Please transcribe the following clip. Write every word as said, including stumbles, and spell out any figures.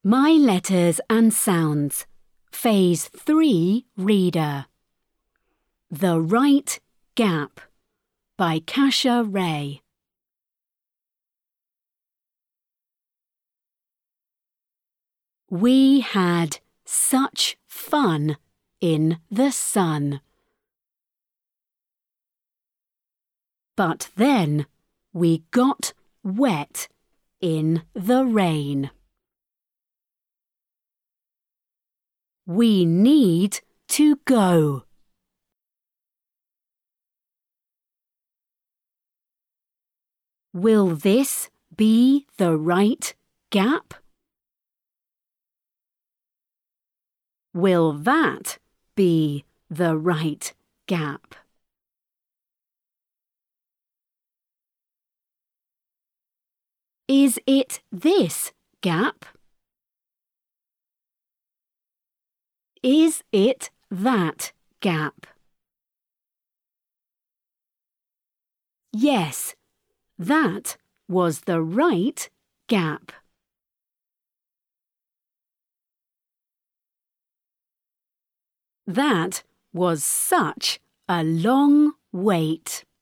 My Letters and Sounds, Phase three Reader. The Right Gap by Kasha Ray. We had such fun in the sun. But then we got wet in the rain. We need to go. Will this be the right gap? Will that be the right gap? Is it this gap? Is it that gap? Yes, that was the right gap. That was such a long wait.